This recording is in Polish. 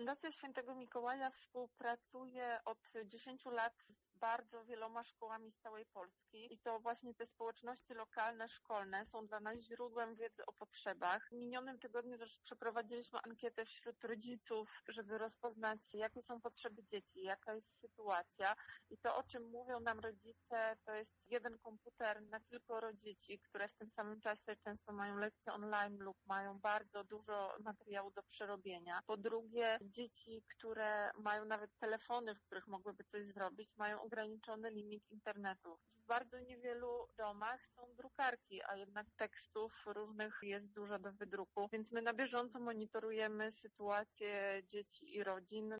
Fundacja Świętego Mikołaja współpracuje od 10 lat z bardzo wieloma szkołami z całej Polski i to właśnie te społeczności lokalne, szkolne są dla nas źródłem wiedzy o potrzebach. W minionym tygodniu też przeprowadziliśmy ankietę wśród rodziców, żeby rozpoznać, jakie są potrzeby dzieci, jaka jest sytuacja i to, o czym mówią nam rodzice, to jest jeden komputer na kilkoro dzieci, które w tym samym czasie często mają lekcje online lub mają bardzo dużo materiału do przerobienia. Po drugie, dzieci, które mają nawet telefony, w których mogłyby coś zrobić, mają ograniczony limit internetu. W bardzo niewielu domach są drukarki, a jednak tekstów różnych jest dużo do wydruku, więc my na bieżąco monitorujemy sytuację dzieci i rodzin.